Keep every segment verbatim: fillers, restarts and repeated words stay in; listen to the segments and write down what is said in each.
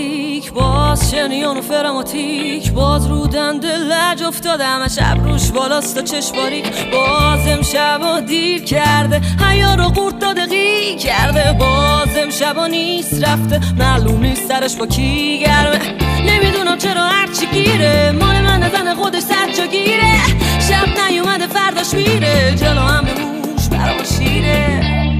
دراماتیک، باز شنیان و فراماتیک، باز رو دنده لج افتاده همه شب روش بالاست و چشم باریک. باز امشبا دیر کرده حیا رو قورت داده غی کرده، باز امشبا نیست رفته معلوم نیست سرش با کی گرمه. نمیدونم چرا هرچی گیره مال من نزنه خودش صد جا گیره. شب نیومده فرداش میره جلو همه موش برا شیره.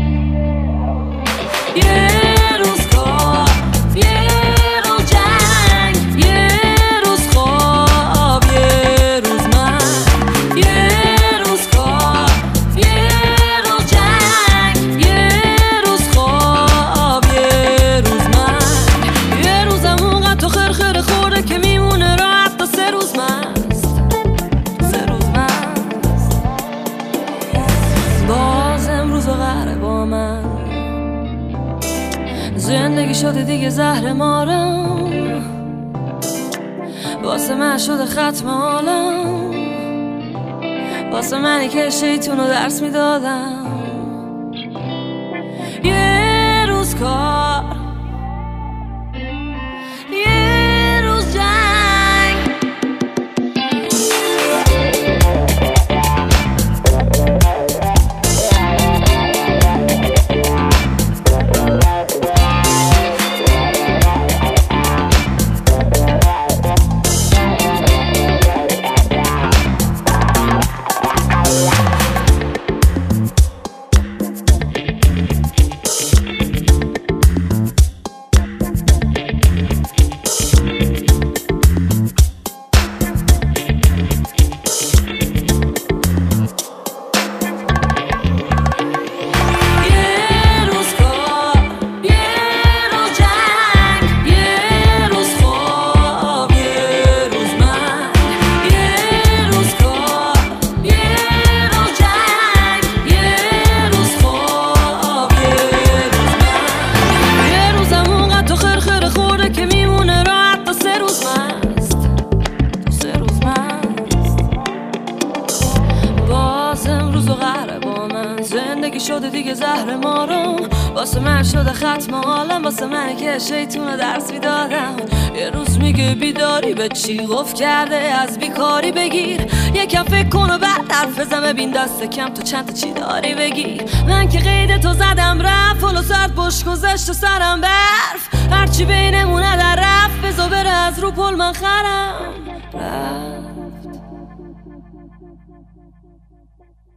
یه روز کار یه روز جنگ، یه روز خواب یه روز من. یه روز کار یه روز جنگ، یه روز خواب یه روز من. یه روزم اونقدر تو خرخره خورده که میمونه راحت تا سه روز مست، سه روز مست. باز امروز قهره با من، زندگی شده دیگه زهر مارم، واسه من شده ختم عالم، واسه منی که شیطونو درس میدادم. یه روز کار یه روز جنگ. زندگی شده دیگه زهر مارم، واسه من شده ختم عالم، واسه منی که شیطونو درس میدادم. یه روز میگه بیداری به چی گفت کرده از بیکاری بگیر، یکم فکر کن و بعد حرف بزن ببین دست کم تو چند تا چی داری بگیر. من که قید تو زدم رفت فلو سرد بش گذشت و سرم برف، هرچی بینمونه در رفت بزا بره از رو پل من خرم رفت.